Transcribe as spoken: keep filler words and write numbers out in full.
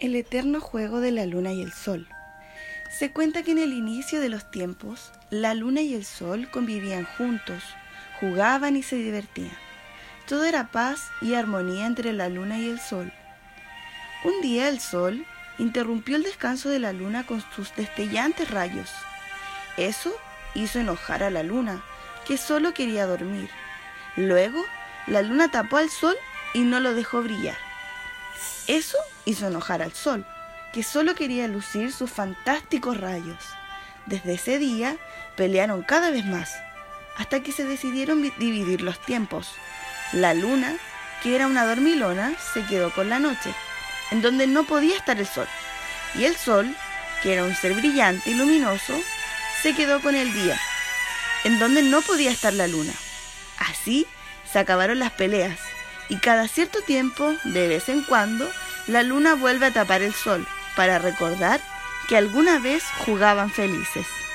El eterno juego de la luna y el sol. Se cuenta que en el inicio de los tiempos, la luna y el sol convivían juntos, jugaban y se divertían. Todo era paz y armonía entre la luna y el sol. Un día el sol interrumpió el descanso de la luna con sus destellantes rayos. Eso hizo enojar a la luna, que solo quería dormir. Luego, la luna tapó al sol y no lo dejó brillar. Eso hizo enojar al sol, que solo quería lucir sus fantásticos rayos. Desde ese día pelearon cada vez más, hasta que se decidieron dividir los tiempos. La luna, que era una dormilona, se quedó con la noche, en donde no podía estar el sol. Y el sol, que era un ser brillante y luminoso, se quedó con el día, en donde no podía estar la luna. Así se acabaron las peleas, y cada cierto tiempo, de vez en cuando, la luna vuelve a tapar el sol, para recordar que alguna vez jugaban felices.